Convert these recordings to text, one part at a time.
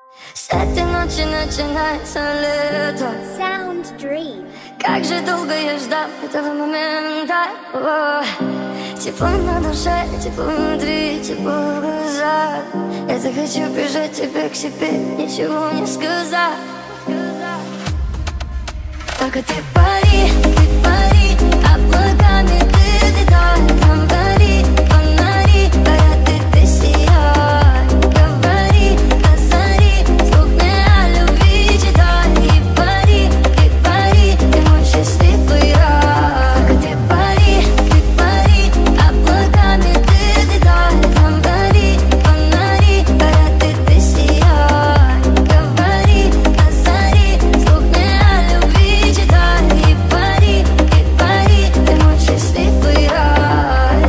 С этой ночи начинается лето. Sound Dream. Как же долго я ждал этого момента. О, тепло на душе, тепло внутри, тепло в глазах. Я захочу прижать тебя к себе, ничего не сказав. Только ты пари, облаками ты летай. Там гори, фонари, горят и ты сияй. Говори, озари, вслух мне о любви читай. И пари, ты мой счастливый рай. Только ты пари, облаками ты летай. Там гори, фонари, горят и ты сияй. Говори, озари, вслух мне о любви читай. И пари, ты мой счастливый рай.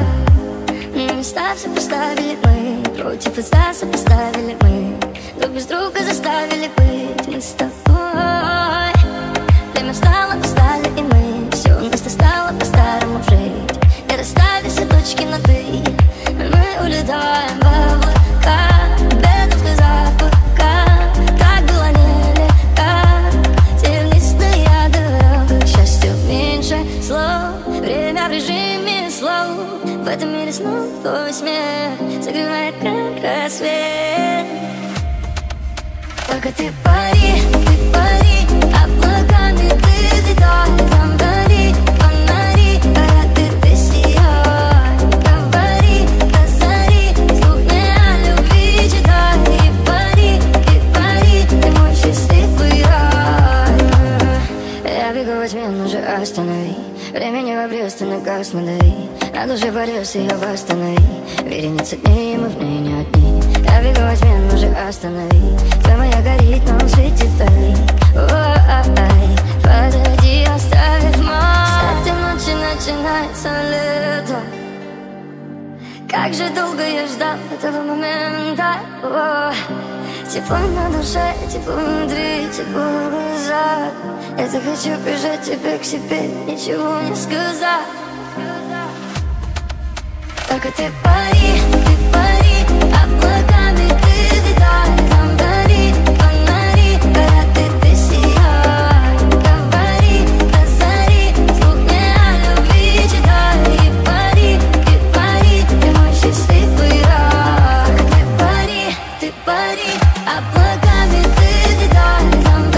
Места все поставили мы, против лица сопоставили мы. Друг без друга заставили быть мы с тобой. Время встало, устали и мы. Все вместе стало по-старому жить. Не расставив все точки над «и», мы улетаем в облака, без слезах пока. Так было нелегко. Тернистая дорога к счастью меньше слов. Время в режиме слов. В этом мире снова твой смех согревает как рассвет. Только ты пари, облаками ты летай. Там гори, фонари, горят и ты сияй. Говори, озари, вслух мне о любви читай. И пари, ты мой счастливый рай. Я бегу во тьме, но же останови. Времени в обрез, ты на газ надави. На душе порез, ее восстанови. Вереница дней, мы в ней не одни. Я бегу во тьме, но же останови. Твоя моя горит, но светит вдали. Ой, подойди, оставив мой. С этой ночи начинается лето. Как же долго я ждал этого момента. О, тепло на душе, тепло внутри, тепло в глазах. Я захочу прижать тебя к себе, ничего не сказав. Только ты пари, облаками ты летай. Там гори, фонари, горят и ты сияй. Говори, озари, вслух мне о любви читай. И пари, ты мой счастливый рай. Только ты пари, облаками ты летай. Там